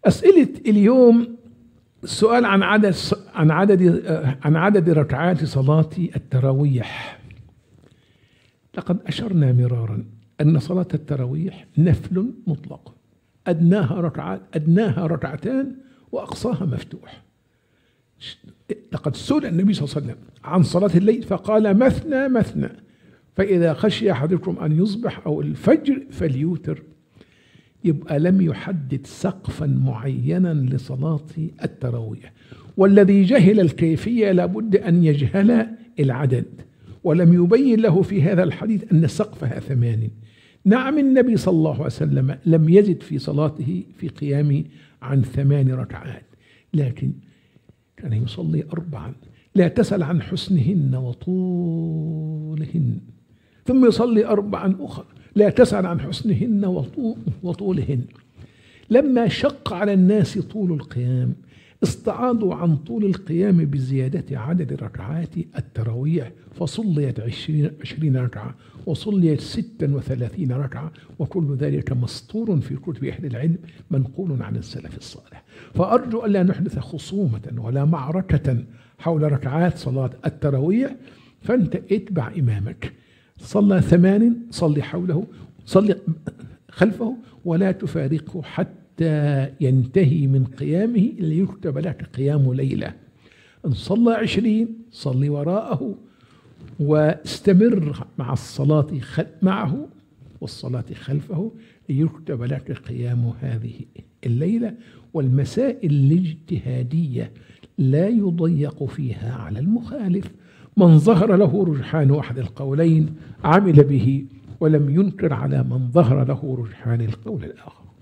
أسئلة اليوم السؤال عن عدد ركعات صلاة التراويح. لقد أشرنا مرارا أن صلاة التراويح نفل مطلق، أدناها ركعتان وأقصاها مفتوح. لقد سئل النبي صلى الله عليه وسلم عن صلاة الليل فقال مثنى مثنى، فإذا خشي أحدكم أن يصبح أو الفجر فليوتر. يبقى لم يحدد سقفا معينا لصلاة التراويح، والذي جهل الكيفية لابد أن يجهل العدد، ولم يبين له في هذا الحديث أن سقفها 8. نعم، النبي صلى الله عليه وسلم لم يزد في صلاته في قيامه عن 8 ركعات، لكن كان يصلي 4. لا تسأل عن حسنهن وطولهن، ثم يصلي 4 أخرى لا تسأل عن حسنهن وطولهن. لما شق على الناس طول القيام استعاضوا عن طول القيام بزيادة عدد ركعات التراويح، فصليت 20 ركعة وصليت 36 ركعة، وكل ذلك مسطور في كتب أهل العلم منقول عن السلف الصالح. فأرجو ألا نحدث خصومة ولا معركة حول ركعات صلاة التراويح، فأنت اتبع إمامك، صلى 8 صلي حوله، صلي خلفه، ولا تفارقه حتى ينتهي من قيامه ليكتب لك قيام ليلة. إن صلى 20 صلي وراءه واستمر مع الصلاة معه والصلاة خلفه ليكتب لك قيام هذه الليلة. والمسائل الاجتهادية لا يضيق فيها على المخالف، من ظهر له رجحان أحد القولين عمل به، ولم ينكر على من ظهر له رجحان القول الآخر.